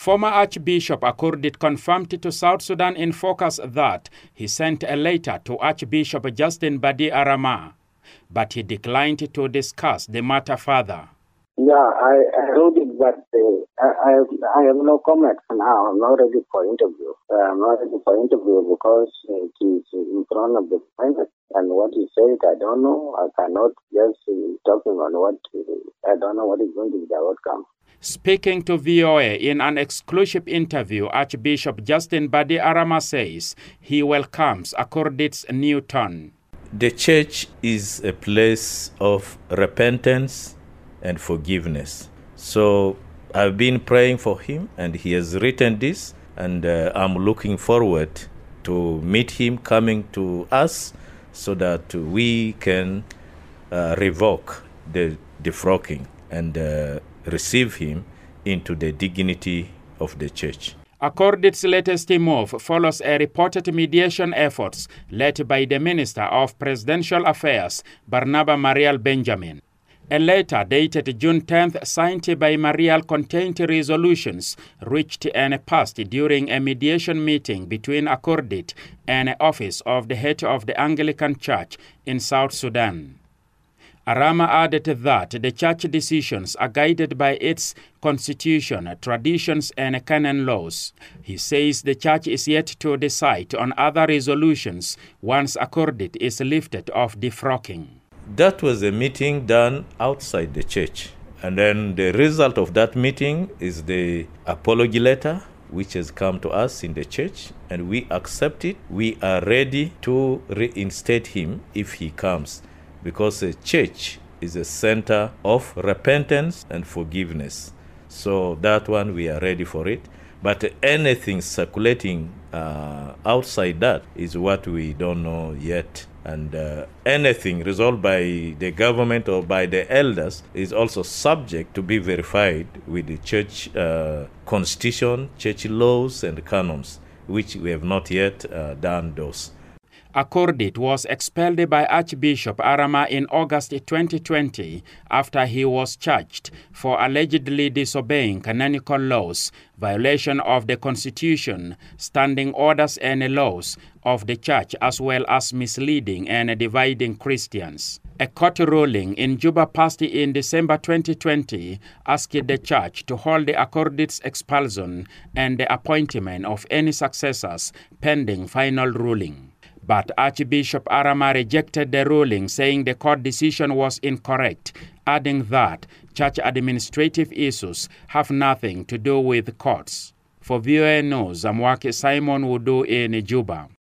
Former Archbishop Akurdit confirmed to South Sudan in Focus that he sent a letter to Archbishop Justin Badi Arama, but he declined to discuss the matter further. Yeah, I wrote it, but I have no comments now. I'm not ready for interview. I'm not ready for interview because it is in front of the private. And what he said, I don't know. I cannot just talking on what, I don't know what is going to be the outcome. Speaking to VOA in an exclusive interview, Archbishop Justin Badi Arama says he welcomes Akurdit's new turn. The church is a place of repentance and forgiveness. So I've been praying for him, and he has written this, and I'm looking forward to meet him coming to us so that we can revoke the defrocking and receive him into the dignity of the church. Akurdit's latest move follows a reported mediation efforts led by the Minister of Presidential Affairs, Barnaba Marial Benjamin. A letter dated June 10th, signed by Marial, contained resolutions reached and passed during a mediation meeting between Akurdit and the office of the head of the Anglican Church in South Sudan. Arama added that the church decisions are guided by its constitution, traditions, and canon laws. He says the church is yet to decide on other resolutions once Akurdit is lifted off defrocking. That was a meeting done outside the church. And then the result of that meeting is the apology letter, which has come to us in the church, and we accept it. We are ready to reinstate him if he comes, because the church is a center of repentance and forgiveness. So that one, we are ready for it. But anything circulating outside that is what we don't know yet. And anything resolved by the government or by the elders is also subject to be verified with the church constitution, church laws, and canons, which we have not yet done those. Akurdit was expelled by Archbishop Arama in August 2020 after he was charged for allegedly disobeying canonical laws, violation of the Constitution, standing orders and laws of the church, as well as misleading and dividing Christians. A court ruling in Juba passed in December 2020 asked the church to hold the Akurdit's expulsion and the appointment of any successors pending final ruling. But Archbishop Arama rejected the ruling, saying the court decision was incorrect, adding that church administrative issues have nothing to do with courts. For VOA News, I'm Simon Wudu in Juba.